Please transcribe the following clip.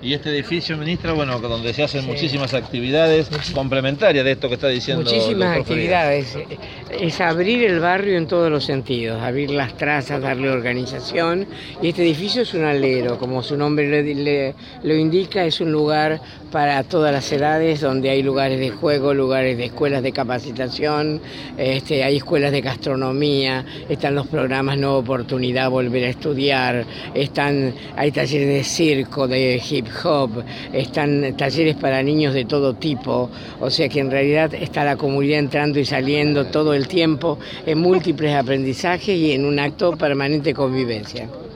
Y este edificio, ministra, bueno, donde se hacen Sí. muchísimas actividades complementarias de esto que está diciendo el Muchísimas doctor Frías. actividades. Es abrir el barrio en todos los sentidos, abrir las trazas, darle organización. Y este edificio es un alero, como su nombre lo indica, es un lugar para todas las edades, donde hay lugares de juego, lugares de escuelas de capacitación, hay escuelas de gastronomía, están los programas Nueva Oportunidad, Volver a Estudiar, hay talleres de circo, de hip hop, están talleres para niños de todo tipo, o sea que en realidad está la comunidad entrando y saliendo todo el tiempo en múltiples aprendizajes y en un acto permanente de convivencia.